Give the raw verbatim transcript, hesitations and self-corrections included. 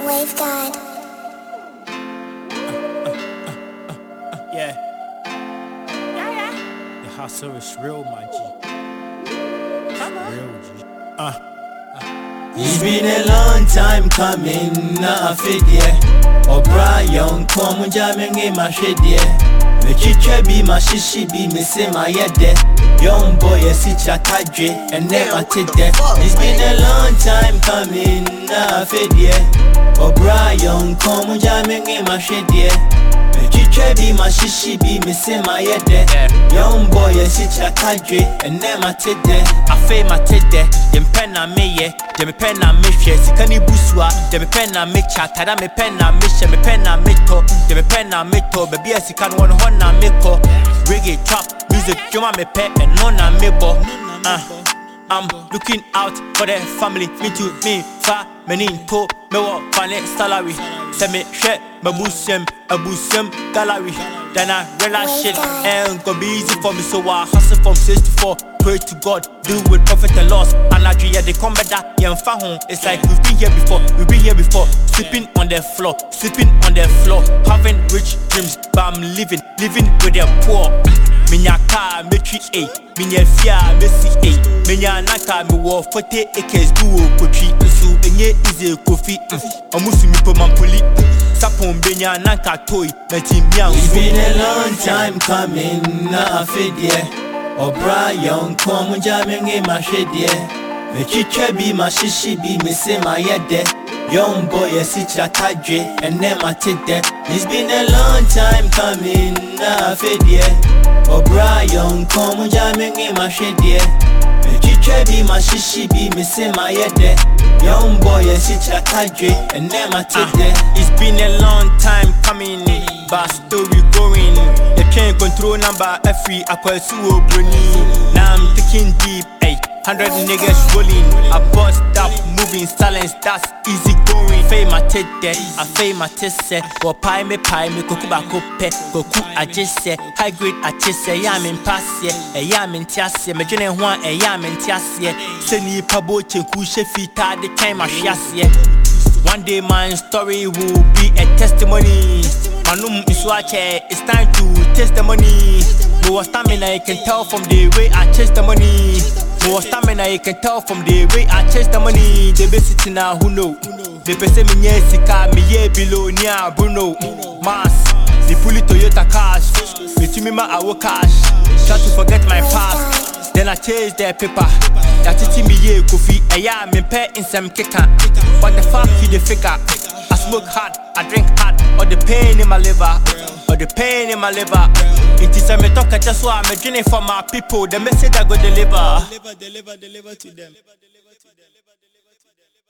Wave God. Yeah. Yeah, yeah. The hustle is real, my G. Real G. Uh. uh. It's been a long time coming, na afidie. O'Brien, come jamming in my shade, me chiche be my shishi be me say my yede. Young boy, a sit a kadre, and never take that. It's been a long time coming, na afidie. O'Brien, come jamming in my shade, me chiche be my shishi be me say my yede. Young boy, a sit a kadre, and never take that. I feel my take that. Them pen na me ye, them pen na me share. Sikani buswa, them pen na me chat. Tada me pen na me share, me pen na me to. Them pen na me to. Baby, I sikan one hon na me ko. Reggae trap music, juma me pe and no na me bo. Uh, I'm looking out for the family. Me to me, fa me nin to. Me wa fane salary. Se me share, me busem, a busem gallery. Then I realize shit ain't gonna be easy for me, so I hustle from sixty-four. Pray to God, deal with profit and loss. And I yeah, they come better, yeah, home. It's like we've been here before, we've been here before. Sleeping on the floor, sleeping on the floor. Having rich dreams, but I'm living, living with the poor. Minya car, me tree A, minya fia, me see A. Minya naka, me war forty acres, duo, coachy, so enye easy coffee. Amusu mi po mampuli. Sapon benya naka toy, me team young. It's been a long time coming, na afidie. O'Brien, come jamming in my shade, me chiche be my shishi be me say my yede. Young boy, a sit a kadre, and never take that. It's been a long time coming, na afidie. O'Brien, come jamming in my shade, me chiche be my shishi be me say my yede. Young boy, a sit a kadre, and never take that. It's been a long time coming, but story going. The train control number every aquasuo bruni. Now I'm thinking deep, ayy. Hundred niggas rolling. I bust up, moving silence, that's easy going. Fay my tit there, I fay my tit say. Go pie me pie me koku ba kope. Goku I just say, high grade I just say. Yam in pass ye, a yam in tiasse. Me jene one, a yam in tiasse. Seni pabo chenku shefita the time I shiasse. One day my story will be a testimony. Manum iswache, it's time to test the money. More stamina you can tell from the way I chase the money. More stamina you can tell from the way I chase the money. They be sitting now who know. They be say me nyesika, me ye below near Bruno Mars. The fully Toyota cars. Me to me my awo cash. Try to forget my past. Then I chase their paper. That it me ye coffee. A ya me pay in some kicker. What the fuck you the figure? I smoke hard, I drink hard. Or the pain in my liver, or the pain in my liver. It is a me talk, just why I'm dreaming for my people. The message I go deliver. Deliver, deliver, deliver to them.